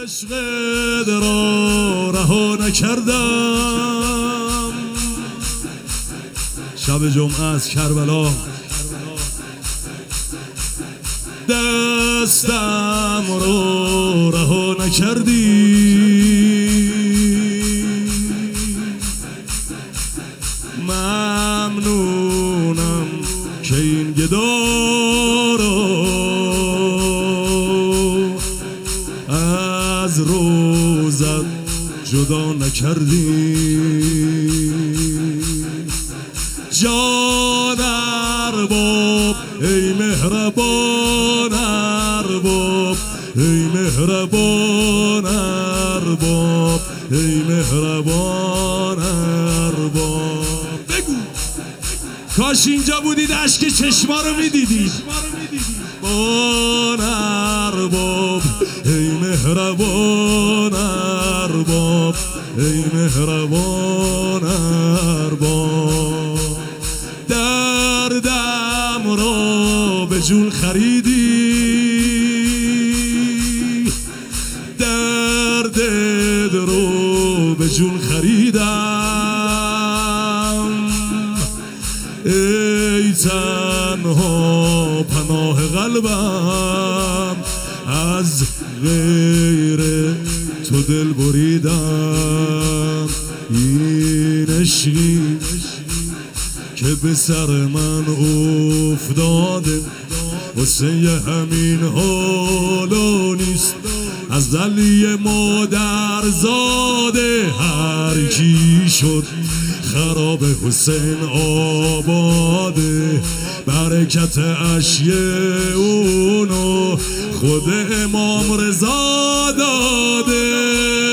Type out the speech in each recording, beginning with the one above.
عشقت را رها نکردم. شب جمعه از کربلا دستم رو رها نکردی. ممنونم که این گدا رو از روزت جدا نکردی. جان ارباب ای مهربان ارباب، ای مهربان ارباب، ای مهربان ارباب. بگو کاش اینجا بودید اشک چشما رو میدیدید. بان ارباب ای مهربان ارباب، ای مهربان ارباب. دردم را به جون خریدی، دردت رو به جون خریدم. ای تنها پناه قلبم، از غیر تو دل بریدم. این عشقی که به سر من افتاده واسه همین حالا نیست. از دلی مادر زاده هر کی شد خراب حسین آباده. برکت اشی اونو خود امام رضا داده.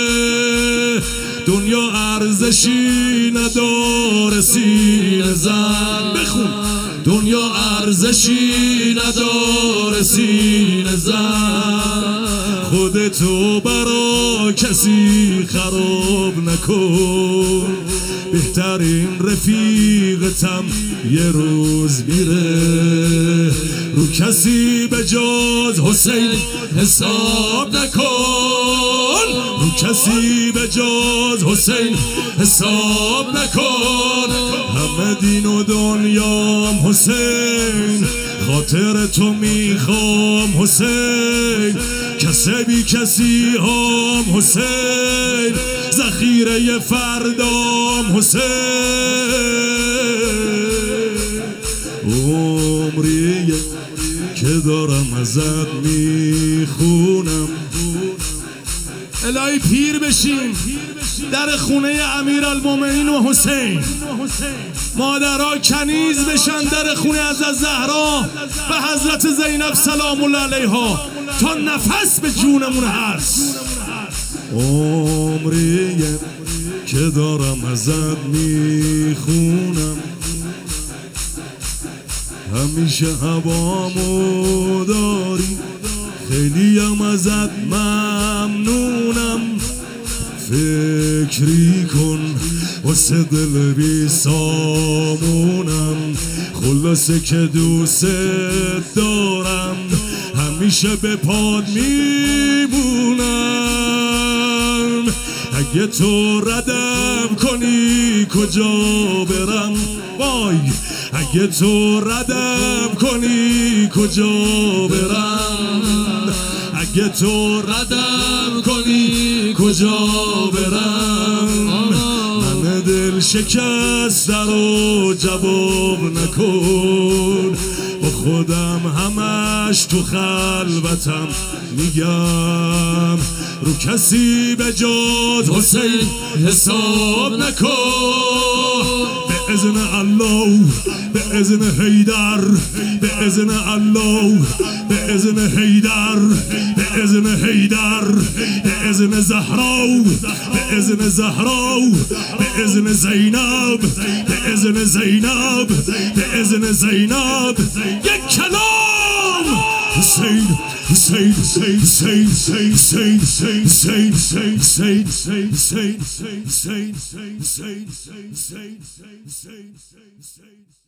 دنیا ارزشی نداره سینه زن. بخون دنیا ارزشی نداره سینه زن. خودتو برا کسی خراب نکن. بهترین رفیقتم یه روز میره، رو کسی به جز حسین حساب نکن. رو کسی به جز حسین حساب نکن. همه دین و دنیام حسین، خاطر تو میخوام حسین. کسی کسی هم حسین، ذخیره فردام حسین. عمریه که دارم ازت میخونم. الهی پیر بشیم در خونه امیرالمومنین و حسین. مادرها کنیز بشن در خونه از زهرا و حضرت زینب سلام الله علیها تا نفس به جونمون هست. عمریه که دارم ازت میخونم. همیشه هوامو داری، خیلی هم ازت ممنونم. فکری کن واسه دل بی سامونم. خلاصه که دوست دارم، همیشه به پاد میمونم. اگه تو ردم کنی کجا برم؟ وای اگه تو ردم کنی کجا برم؟ اگه تو ردم کنی کجا برم؟ من دل شکسته رو جواب نکن. با خودم همش تو خلوتم میگم، رو کسی به جز حسین حساب نکن. به اذن الله، به اذن حیدر، به اذن الله، به اذن حیدر، به اذن حیدر، به اذن زهرا، به اذن زهرا، به اذن زینب، به اذن زینب، به اذن زینب. یک کلام حسین حسین حسین حسین حسین حسین حسین حسین حسین حسین حسین حسین حسین حسین حسین حسین حسین حسین